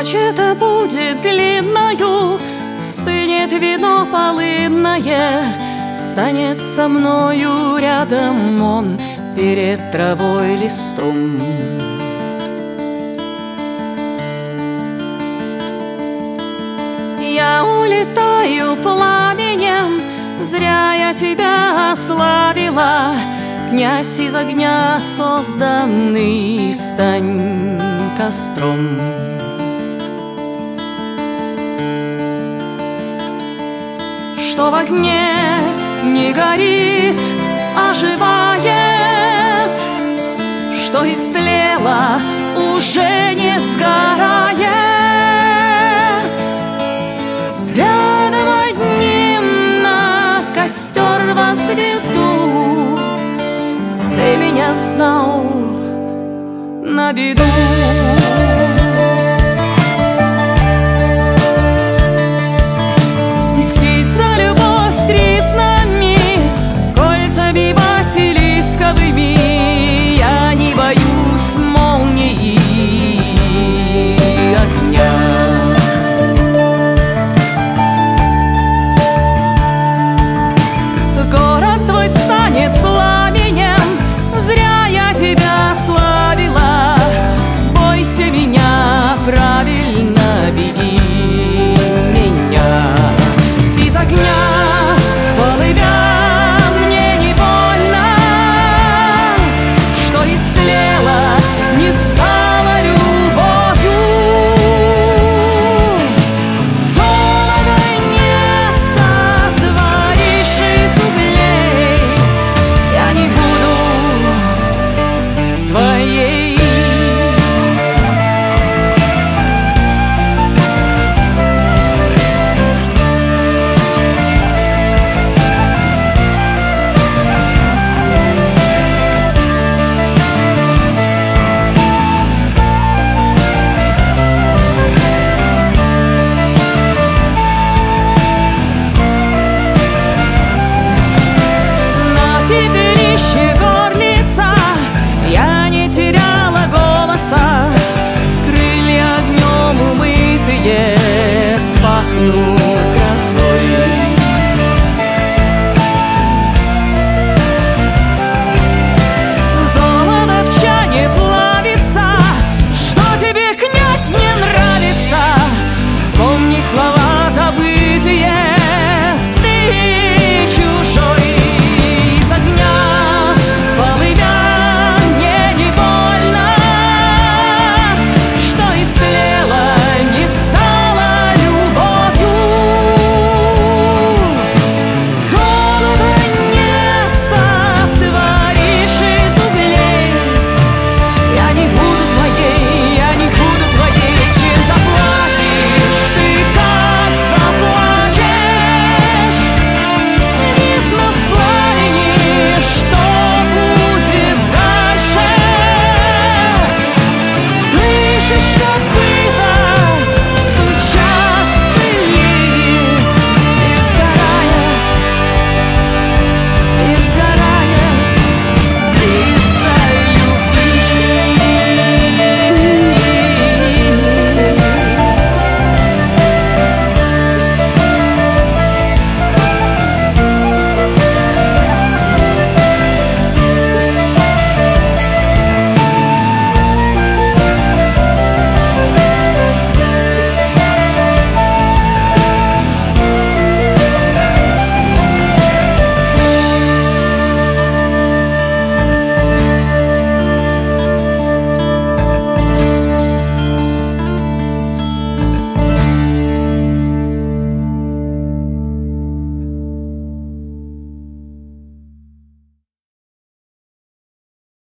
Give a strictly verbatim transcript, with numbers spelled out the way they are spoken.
Ночь эта будет длинною, стынет вино полынное, станет со мною рядом он перед травой листом. Я улетаю пламенем, зря я тебя ославила. Князь из огня созданный, стань костром. Что в огне не горит, оживает, что истлело, уже не сгорает. Взглядом одним на костер возведу, ты меня знал на беду.